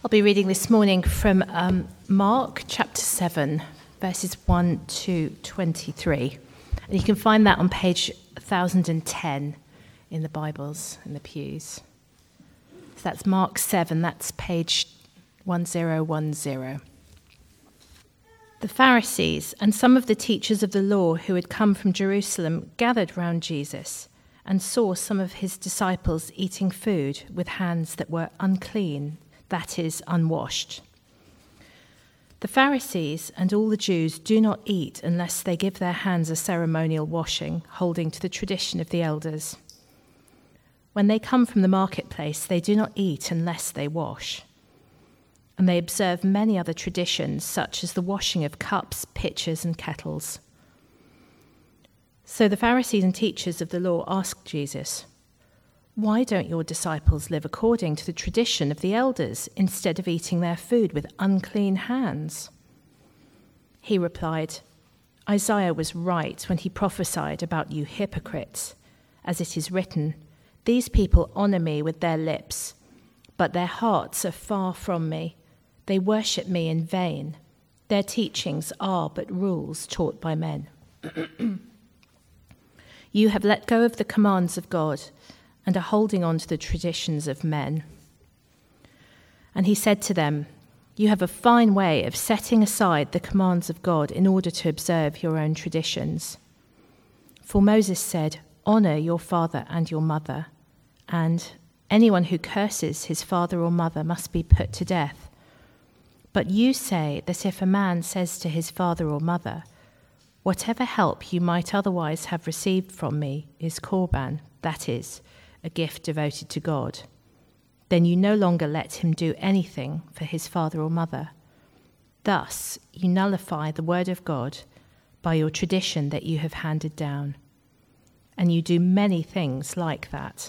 I'll be reading this morning from Mark chapter 7, verses 1 to 23. And you can find that on page 1010 in the Bibles, in the pews. So that's Mark 7, that's page 1010. The Pharisees and some of the teachers of the law who had come from Jerusalem gathered round Jesus and saw some of his disciples eating food with hands that were unclean, that is, unwashed. The Pharisees and all the Jews do not eat unless they give their hands a ceremonial washing, holding to the tradition of the elders. When they come from the marketplace, they do not eat unless they wash. And they observe many other traditions, such as the washing of cups, pitchers, and kettles. So the Pharisees and teachers of the law asked Jesus, "Why don't your disciples live according to the tradition of the elders instead of eating their food with unclean hands?" He replied, "Isaiah was right when he prophesied about you hypocrites. As it is written, 'These people honor me with their lips, but their hearts are far from me. They worship me in vain. Their teachings are but rules taught by men.' You have let go of the commands of God and are holding on to the traditions of men." And he said to them, "You have a fine way of setting aside the commands of God in order to observe your own traditions. For Moses said, 'Honor your father and your mother,' and 'Anyone who curses his father or mother must be put to death.' But you say that if a man says to his father or mother, 'Whatever help you might otherwise have received from me is korban,' that is, a gift devoted to God, then you no longer let him do anything for his father or mother. Thus you nullify the word of God by your tradition that you have handed down. And you do many things like that."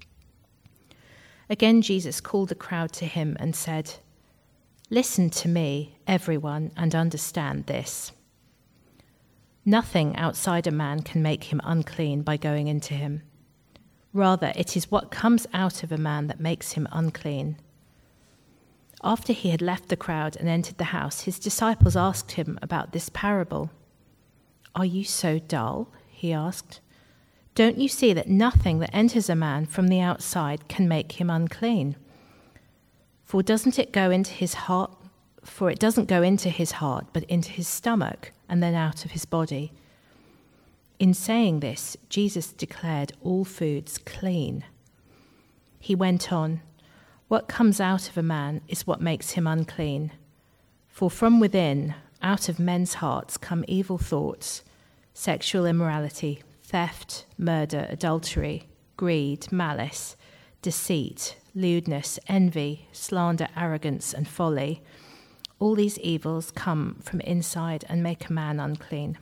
Again Jesus called the crowd to him and said, "Listen to me, everyone, and understand this. Nothing outside a man can make him unclean by going into him. Rather, it is what comes out of a man that makes him unclean." After he had left the crowd and entered the house, his disciples asked him about this parable. "Are you so dull?" he asked. "Don't you see that nothing that enters a man from the outside can make him unclean? For it doesn't go into his heart, but into his stomach, and then out of his body." In saying this, Jesus declared all foods clean. He went on, "What comes out of a man is what makes him unclean. For from within, out of men's hearts, come evil thoughts, sexual immorality, theft, murder, adultery, greed, malice, deceit, lewdness, envy, slander, arrogance, and folly. All these evils come from inside and make a man unclean."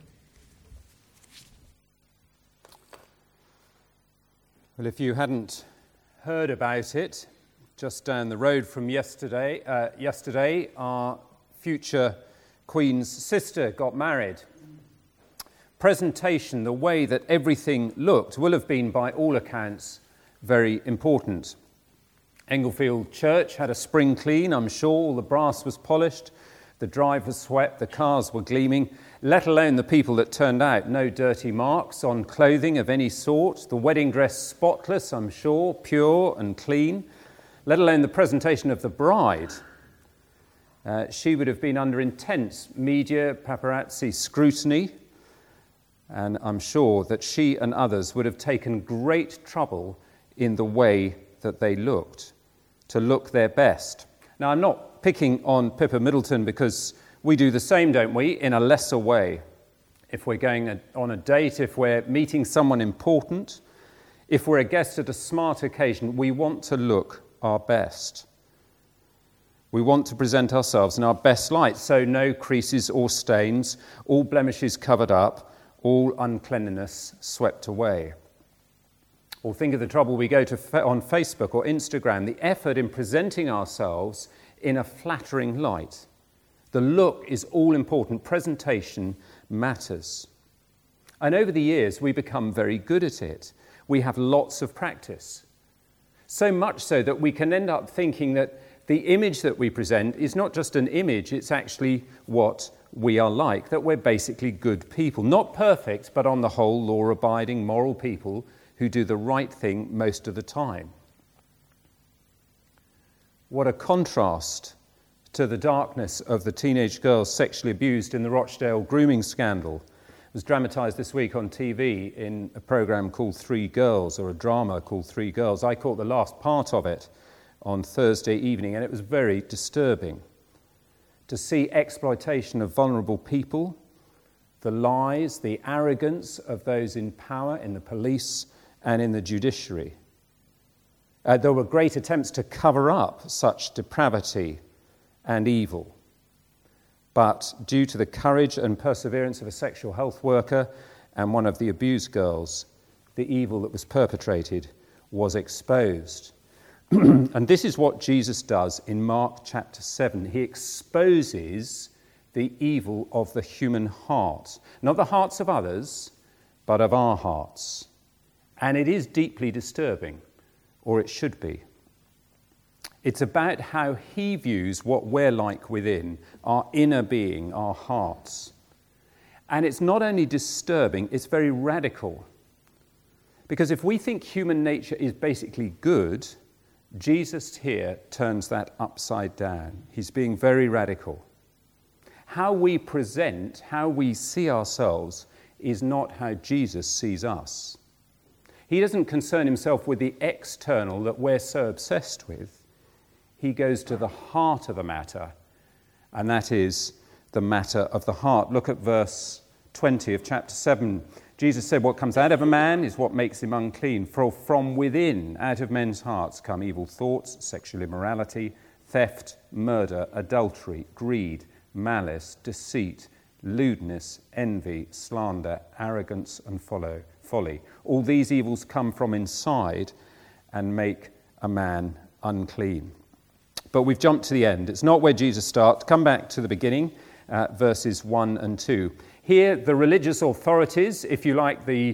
Well, if you hadn't heard about it, just down the road from yesterday, our future Queen's sister got married. Presentation, the way that everything looked, will have been, by all accounts, very important. Englefield Church had a spring clean, I'm sure. All the brass was polished, the drive was swept, the cars were gleaming, let alone the people that turned out. No dirty marks on clothing of any sort. The wedding dress spotless, I'm sure, pure and clean, let alone the presentation of the bride. She would have been under intense media, paparazzi scrutiny, and I'm sure that she and others would have taken great trouble in the way that they looked, to look their best. Now, I'm not picking on Pippa Middleton because we do the same, don't we, in a lesser way. If we're going on a date, if we're meeting someone important, if we're a guest at a smart occasion, we want to look our best. We want to present ourselves in our best light, so no creases or stains, all blemishes covered up, all uncleanliness swept away. Or think of the trouble we go to on Facebook or Instagram, the effort in presenting ourselves in a flattering light. The look is all important. Presentation matters. And over the years, we become very good at it. We have lots of practice. So much so that we can end up thinking that the image that we present is not just an image, it's actually what we are like, that we're basically good people. Not perfect, but on the whole, law-abiding, moral people who do the right thing most of the time. What a contrast to the darkness of the teenage girls sexually abused in the Rochdale grooming scandal. It was dramatised this week on TV in a programme called Three Girls, or a drama called Three Girls. I caught the last part of it on Thursday evening, and it was very disturbing to see exploitation of vulnerable people, the lies, the arrogance of those in power in the police and in the judiciary. There were great attempts to cover up such depravity and evil. But due to the courage and perseverance of a sexual health worker and one of the abused girls, the evil that was perpetrated was exposed. And this is what Jesus does in Mark chapter 7. He exposes the evil of the human heart. Not the hearts of others, but of our hearts. And it is deeply disturbing, or it should be. It's about how he views what we're like within, our inner being, our hearts. And it's not only disturbing, it's very radical. Because if we think human nature is basically good, Jesus here turns that upside down. He's being very radical. How we present, how we see ourselves, is not how Jesus sees us. He doesn't concern himself with the external that we're so obsessed with. He goes to the heart of the matter, and that is the matter of the heart. Look at verse 20 of chapter 7. Jesus said, "What comes out of a man is what makes him unclean. For from within, out of men's hearts, come evil thoughts, sexual immorality, theft, murder, adultery, greed, malice, deceit, lewdness, envy, slander, arrogance, and folly. All these evils come from inside and make a man unclean." But we've jumped to the end. It's not where Jesus starts. Come back to the beginning, verses 1 and 2. Here, the religious authorities, if you like, the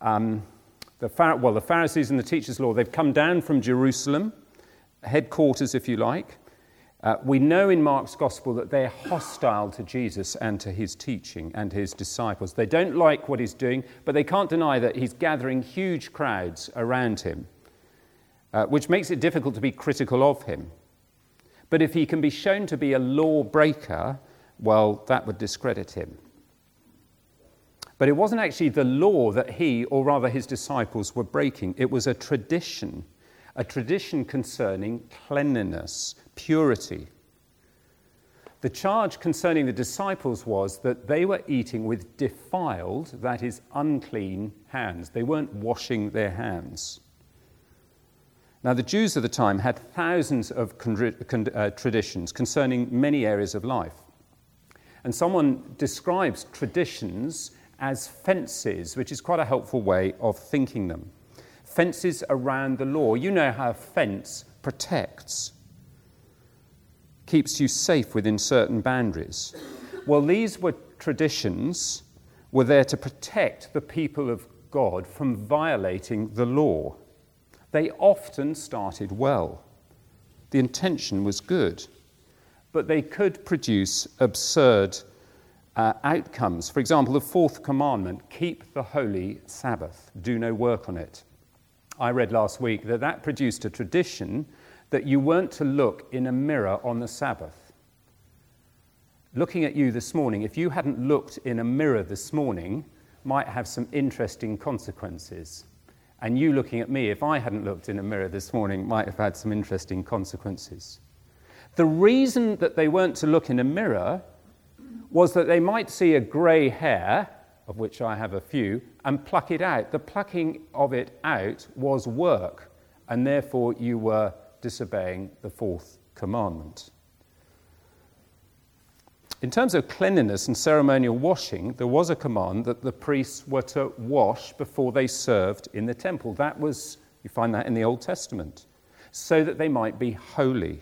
Pharisees and the teachers of law, they've come down from Jerusalem, headquarters, if you like. We know in Mark's gospel that they're hostile to Jesus and to his teaching and his disciples. They don't like what he's doing, but they can't deny that he's gathering huge crowds around him, which makes it difficult to be critical of him. But if he can be shown to be a lawbreaker, well, that would discredit him. But it wasn't actually the law that he, or rather his disciples, were breaking. It was a tradition concerning cleanliness, purity. The charge concerning the disciples was that they were eating with defiled, that is, unclean hands. They weren't washing their hands. Now, the Jews of the time had thousands of traditions concerning many areas of life. And someone describes traditions as fences, which is quite a helpful way of thinking them. Fences around the law. You know how a fence protects, keeps you safe within certain boundaries. Well, these were traditions were there to protect the people of God from violating the law. They often started well. The intention was good, but they could produce absurd outcomes. For example, the fourth commandment, keep the holy Sabbath, do no work on it. I read last week that produced a tradition that you weren't to look in a mirror on the Sabbath. Looking at you this morning, if you hadn't looked in a mirror this morning, might have some interesting consequences. And you looking at me, if I hadn't looked in a mirror this morning, might have had some interesting consequences. The reason that they weren't to look in a mirror was that they might see a grey hair, of which I have a few, and pluck it out. The plucking of it out was work, and therefore you were disobeying the fourth commandment. In terms of cleanliness and ceremonial washing, there was a command that the priests were to wash before they served in the temple. That was, you find that in the Old Testament, so that they might be holy.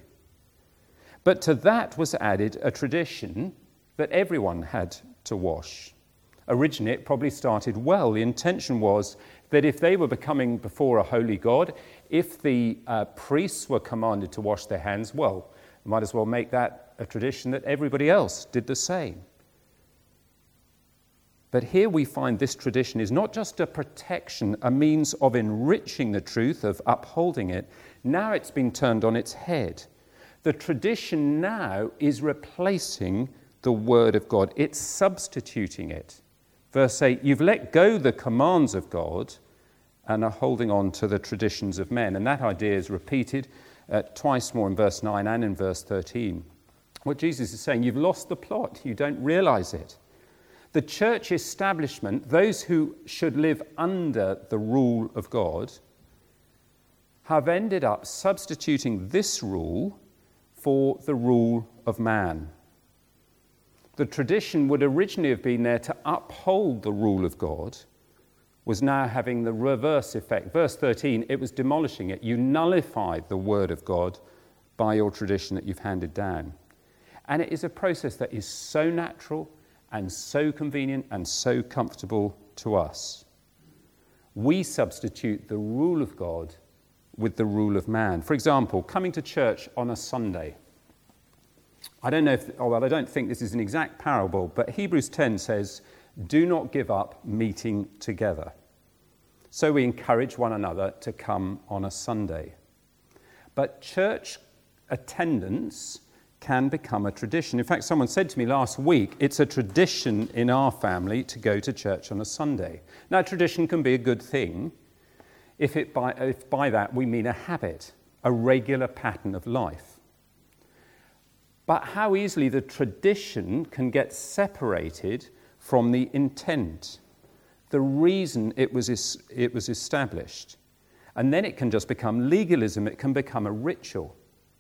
But to that was added a tradition that everyone had to wash. Originally, it probably started well. The intention was that if they were becoming before a holy God, if the priests were commanded to wash their hands, well, might as well make that a tradition that everybody else did the same. But here we find this tradition is not just a protection, a means of enriching the truth, of upholding it. Now it's been turned on its head. The tradition now is replacing the Word of God. It's substituting it. Verse 8, you've let go the commands of God and are holding on to the traditions of men. And that idea is repeated twice more in verse 9 and in verse 13. What Jesus is saying, you've lost the plot. You don't realize it. The church establishment, those who should live under the rule of God, have ended up substituting this rule for the rule of man. The tradition would originally have been there to uphold the rule of God, was now having the reverse effect. Verse 13, it was demolishing it. You nullified the word of God by your tradition that you've handed down. And it is a process that is so natural and so convenient and so comfortable to us. We substitute the rule of God with the rule of man. For example, coming to church on a Sunday. I don't think this is an exact parable, but Hebrews 10 says, do not give up meeting together. So we encourage one another to come on a Sunday. But church attendance can become a tradition. In fact, someone said to me last week, it's a tradition in our family to go to church on a Sunday. Now, tradition can be a good thing if by that we mean a habit, a regular pattern of life. But how easily the tradition can get separated from the intent, the reason it was established. And then it can just become legalism, it can become a ritual.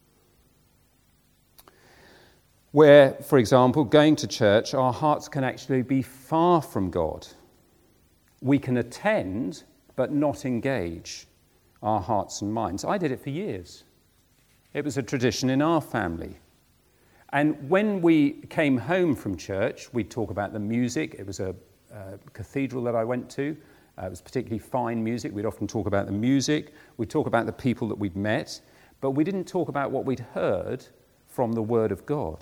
Where, for example, going to church, our hearts can actually be far from God. We can attend, but not engage our hearts and minds. I did it for years. It was a tradition in our family. And when we came home from church, we'd talk about the music. It was a cathedral that I went to. It was particularly fine music. We'd often talk about the music. We'd talk about the people that we'd met. But we didn't talk about what we'd heard from the Word of God.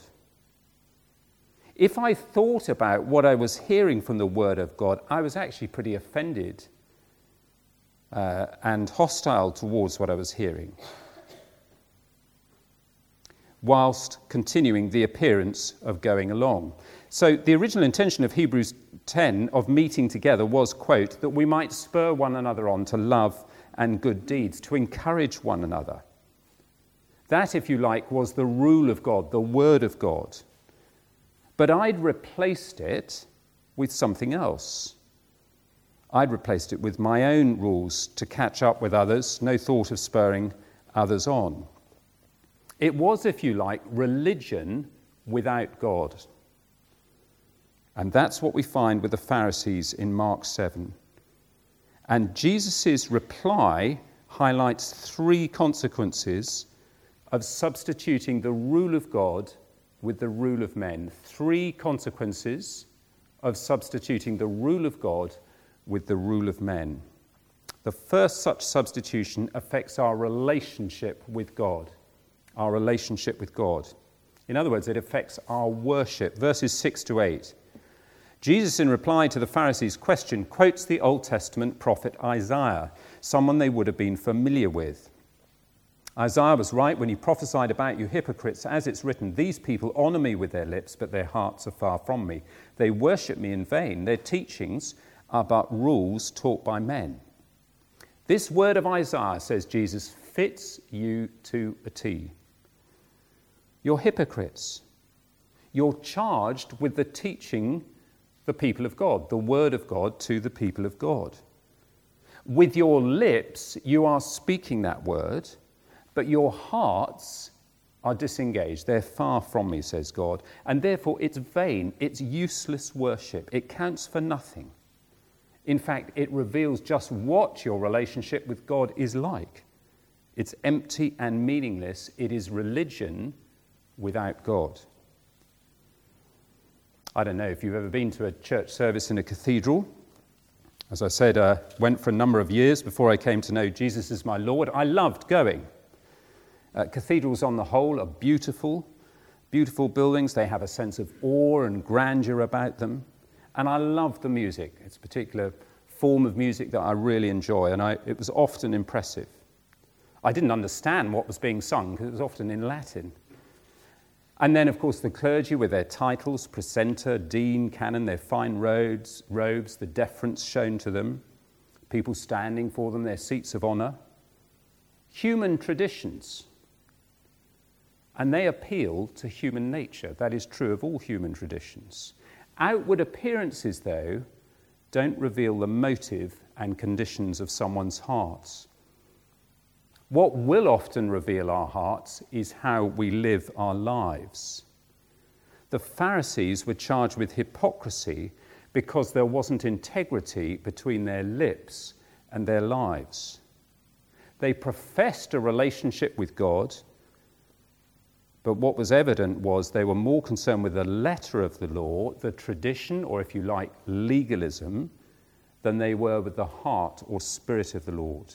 If I thought about what I was hearing from the Word of God, I was actually pretty offended and hostile towards what I was hearing, whilst continuing the appearance of going along. So the original intention of Hebrews 10 of meeting together was, quote, that we might spur one another on to love and good deeds, to encourage one another. That, if you like, was the rule of God, the Word of God. But I'd replaced it with something else. I'd replaced it with my own rules to catch up with others, no thought of spurring others on. It was, if you like, religion without God. And that's what we find with the Pharisees in Mark 7. And Jesus' reply highlights three consequences of substituting the rule of God with the rule of men. Three consequences of substituting the rule of God with the rule of men. The first such substitution affects our relationship with God. Our relationship with God. In other words, it affects our worship. Verses 6 to 8. Jesus, in reply to the Pharisees' question, quotes the Old Testament prophet Isaiah, someone they would have been familiar with. Isaiah was right when he prophesied about you hypocrites, as it's written, these people honor me with their lips, but their hearts are far from me. They worship me in vain. Their teachings are but rules taught by men. This word of Isaiah, says Jesus, fits you to a T. You're hypocrites. You're charged with the teaching the people of God, the word of God to the people of God. With your lips, you are speaking that word, but your hearts are disengaged. They're far from me, says God, and therefore it's vain, it's useless worship. It counts for nothing. In fact, it reveals just what your relationship with God is like. It's empty and meaningless. It is religion without God. I don't know if you've ever been to a church service in a cathedral. As I said, went for a number of years before I came to know Jesus as my Lord. I loved going. Cathedrals on the whole are beautiful, beautiful buildings. They have a sense of awe and grandeur about them. And I love the music. It's a particular form of music that I really enjoy, and it was often impressive. I didn't understand what was being sung because it was often in Latin. And then, of course, the clergy with their titles, precentor, dean, canon, their fine robes, the deference shown to them, people standing for them, their seats of honour. Human traditions. And they appeal to human nature. That is true of all human traditions. Outward appearances, though, don't reveal the motive and conditions of someone's hearts. What will often reveal our hearts is how we live our lives. The Pharisees were charged with hypocrisy because there wasn't integrity between their lips and their lives. They professed a relationship with God, but what was evident was they were more concerned with the letter of the law, the tradition, or if you like, legalism, than they were with the heart or spirit of the Lord.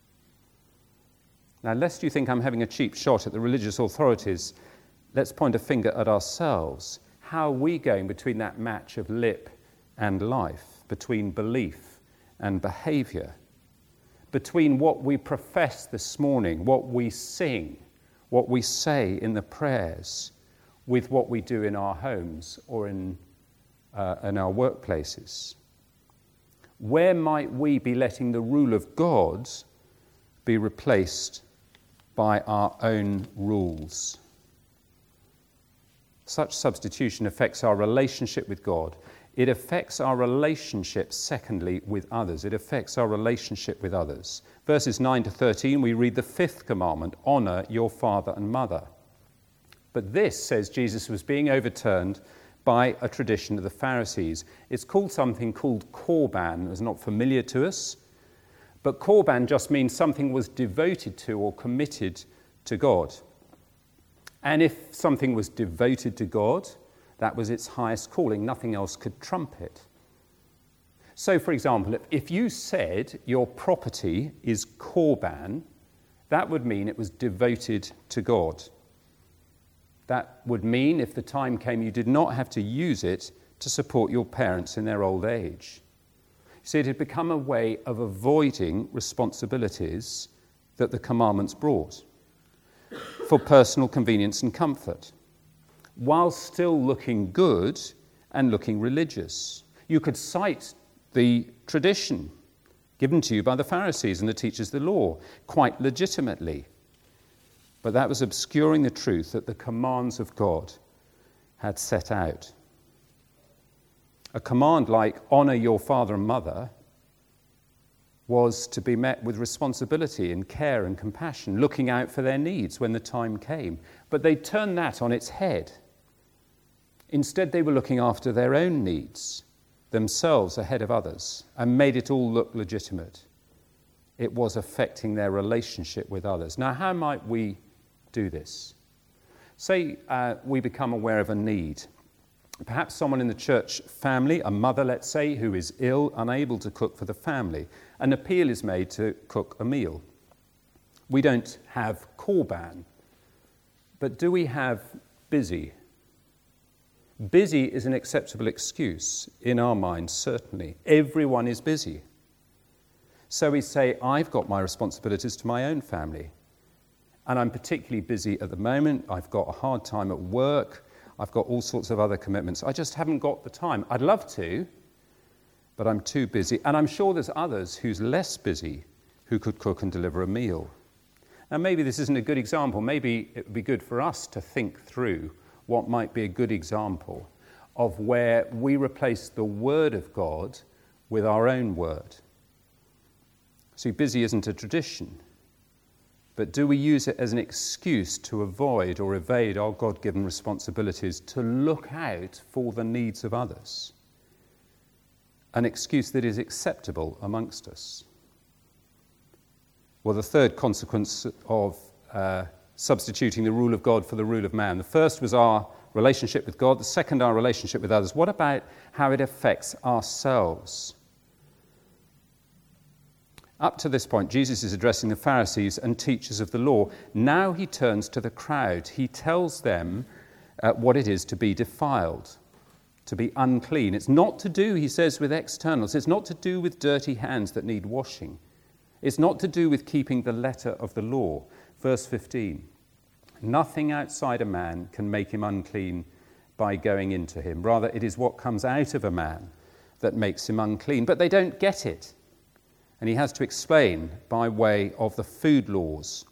Now, lest you think I'm having a cheap shot at the religious authorities, let's point a finger at ourselves. How are we going between that match of lip and life, between belief and behaviour, between what we profess this morning, what we sing, what we say in the prayers, with what we do in our homes or in our workplaces? Where might we be letting the rule of God be replaced by our own rules? Such substitution affects our relationship with God. It affects our relationship, secondly, with others. It affects our relationship with others. Verses 9 to 13, we read the fifth commandment, honour your father and mother. But this, says Jesus, was being overturned by a tradition of the Pharisees. It's called something called Korban. It's not familiar to us. But Korban just means something was devoted to or committed to God. And if something was devoted to God, that was its highest calling. Nothing else could trump it. So, for example, if you said your property is Korban, that would mean it was devoted to God. That would mean if the time came you did not have to use it to support your parents in their old age. See, it had become a way of avoiding responsibilities that the commandments brought for personal convenience and comfort, while still looking good and looking religious. You could cite the tradition given to you by the Pharisees and the teachers of the law quite legitimately, but that was obscuring the truth that the commands of God had set out. A command like honour your father and mother was to be met with responsibility and care and compassion, looking out for their needs when the time came. But they turned that on its head. Instead, they were looking after their own needs, themselves ahead of others, and made it all look legitimate. It was affecting their relationship with others. Now, how might we do this? Say we become aware of a need. Perhaps someone in the church family, a mother, let's say, who is ill, unable to cook for the family. An appeal is made to cook a meal. We don't have Korban, but do we have busy? Busy is an acceptable excuse in our minds, certainly. Everyone is busy. So we say, I've got my responsibilities to my own family, and I'm particularly busy at the moment. I've got a hard time at work. I've got all sorts of other commitments. I just haven't got the time. I'd love to, but I'm too busy. And I'm sure there's others who's less busy who could cook and deliver a meal. Now, maybe this isn't a good example. Maybe it would be good for us to think through what might be a good example of where we replace the word of God with our own word. See, busy isn't a tradition. But do we use it as an excuse to avoid or evade our God-given responsibilities to look out for the needs of others? An excuse that is acceptable amongst us. Well, the third consequence of substituting the rule of God for the rule of man. The first was our relationship with God. The second, our relationship with others. What about how it affects ourselves? Up to this point, Jesus is addressing the Pharisees and teachers of the law. Now he turns to the crowd. He tells them what it is to be defiled, to be unclean. It's not to do, he says, with externals. It's not to do with dirty hands that need washing. It's not to do with keeping the letter of the law. Verse 15, nothing outside a man can make him unclean by going into him. Rather, it is what comes out of a man that makes him unclean. But they don't get it. And he has to explain by way of the food laws.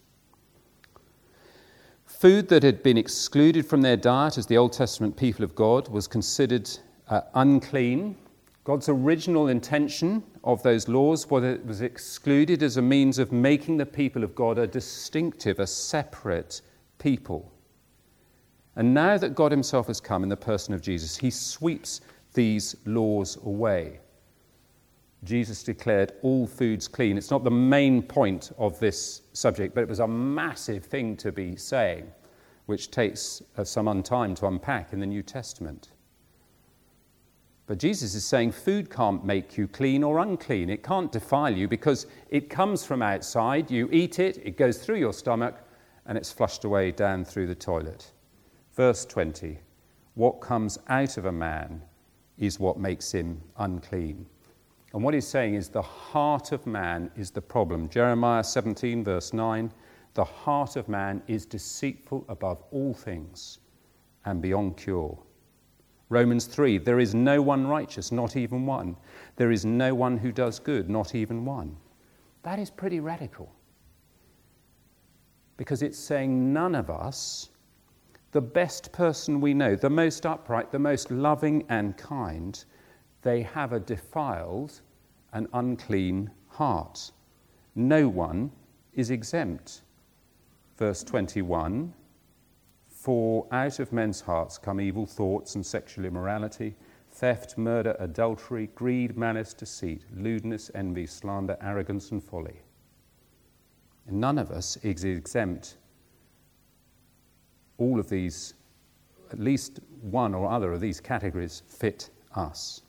Food that had been excluded from their diet as the Old Testament people of God was considered unclean. God's original intention of those laws was it was excluded as a means of making the people of God a distinctive, a separate people. And now that God himself has come in the person of Jesus, he sweeps these laws away. Jesus declared all foods clean. It's not the main point of this subject, but it was a massive thing to be saying, which takes some time to unpack in the New Testament. But Jesus is saying food can't make you clean or unclean. It can't defile you because it comes from outside. You eat it, it goes through your stomach, and it's flushed away down through the toilet. Verse 20, what comes out of a man is what makes him unclean. And what he's saying is the heart of man is the problem. Jeremiah 17, verse 9, the heart of man is deceitful above all things and beyond cure. Romans 3, there is no one righteous, not even one. There is no one who does good, not even one. That is pretty radical. Because it's saying none of us, the best person we know, the most upright, the most loving and kind, they have a defiled and unclean heart. No one is exempt. Verse 21, for out of men's hearts come evil thoughts and sexual immorality, theft, murder, adultery, greed, malice, deceit, lewdness, envy, slander, arrogance, and folly. And none of us is exempt. All of these, at least one or other of these categories fit us.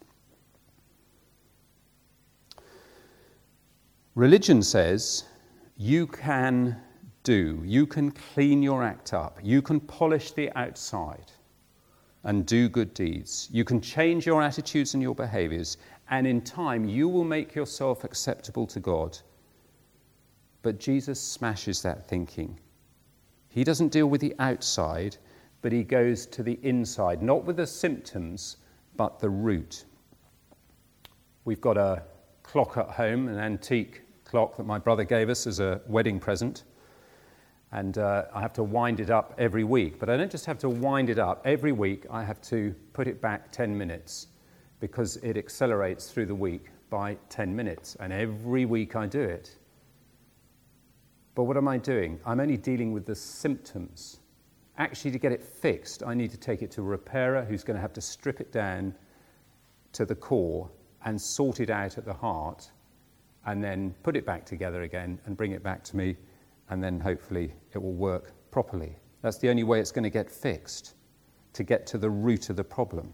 Religion says you can clean your act up, you can polish the outside and do good deeds. You can change your attitudes and your behaviors, and in time you will make yourself acceptable to God. But Jesus smashes that thinking. He doesn't deal with the outside, but he goes to the inside, not with the symptoms, but the root. We've got a clock at home, an antique clock that my brother gave us as a wedding present. And I have to wind it up every week. But I don't just have to wind it up. Every week I have to put it back 10 minutes because it accelerates through the week by 10 minutes. And every week I do it. But what am I doing? I'm only dealing with the symptoms. Actually, to get it fixed, I need to take it to a repairer who's going to have to strip it down to the core and sort it out at the heart, and then put it back together again and bring it back to me, and then hopefully it will work properly. That's the only way it's going to get fixed, to get to the root of the problem.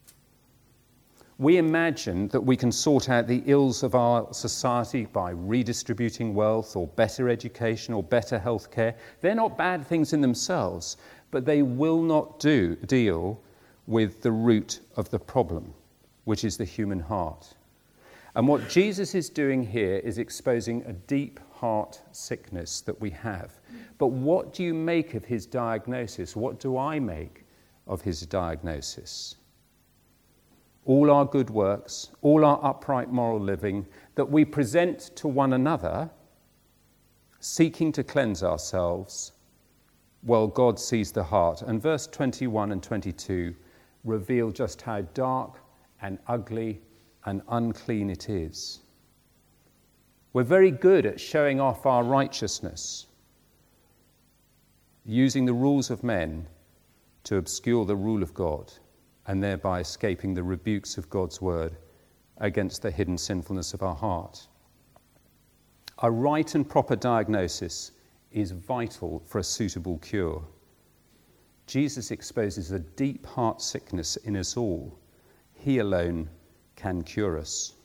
We imagine that we can sort out the ills of our society by redistributing wealth or better education or better health care. They're not bad things in themselves, but they will not deal with the root of the problem, which is the human heart. And what Jesus is doing here is exposing a deep heart sickness that we have. But what do you make of his diagnosis? What do I make of his diagnosis? All our good works, all our upright moral living that we present to one another, seeking to cleanse ourselves, well, God sees the heart. And verse 21 and 22 reveal just how dark and ugly and unclean it is. We're very good at showing off our righteousness, using the rules of men to obscure the rule of God, and thereby escaping the rebukes of God's word against the hidden sinfulness of our heart. A right and proper diagnosis is vital for a suitable cure. Jesus exposes a deep heart sickness in us all. He alone can cure us.